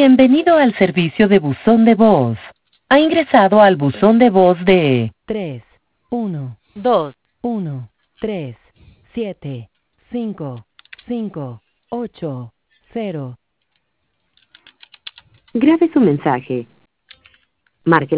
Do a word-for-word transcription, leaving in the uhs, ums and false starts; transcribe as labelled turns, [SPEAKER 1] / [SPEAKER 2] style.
[SPEAKER 1] Bienvenido al servicio de buzón de voz. Ha ingresado al buzón de voz de tres, uno, dos, uno, tres, siete, cinco, cinco, ocho, cero. Grabe su mensaje. Marque